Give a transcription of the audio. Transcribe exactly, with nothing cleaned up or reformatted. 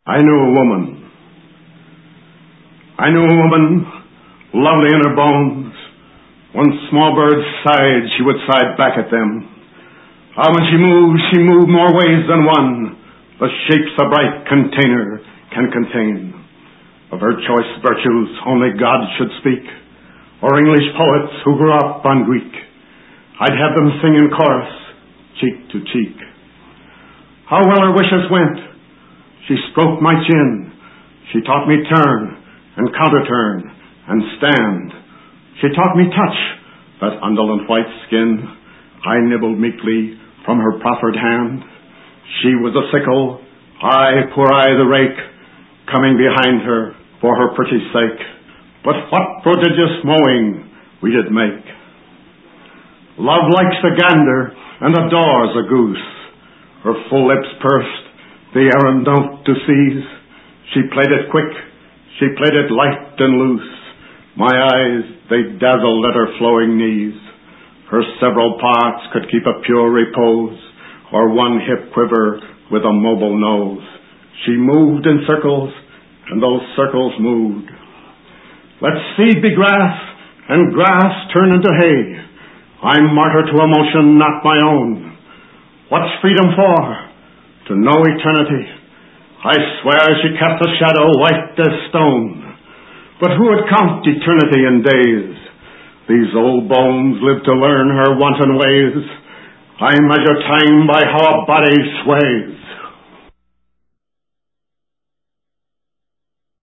I knew a woman. I knew a woman, lovely in her bones. When small birds sighed, she would sigh back at them. Ah, when she moved, she moved more ways than one. The shapes a bright container can contain. Of her choice virtues only God should speak, or English poets who grew up on Greek. I'd have them sing in chorus, cheek to cheek. How well her wishes went! She stroked my chin. She taught me turn and counter-turn and stand. She taught me touch that undulant white skin. I nibbled meekly from her proffered hand. She was a sickle, I, poor I, the rake, coming behind her for her pretty sake. But what prodigious mowing we did make. Love likes a gander and adores a goose. Her full lips pursed, the errand note to seize. She played it quick, she played it light and loose. My eyes, they dazzled at her flowing knees. Her several parts could keep a pure repose, or one hip quiver with a mobile nose. She moved in circles, and those circles moved. Let seed be grass, and grass turn into hay. I'm martyr to emotion not my own. What's freedom for? To know eternity. I swear she cast a shadow white as stone. But who would count eternity in days? These old bones live to learn her wanton ways. I measure time by how a body sways.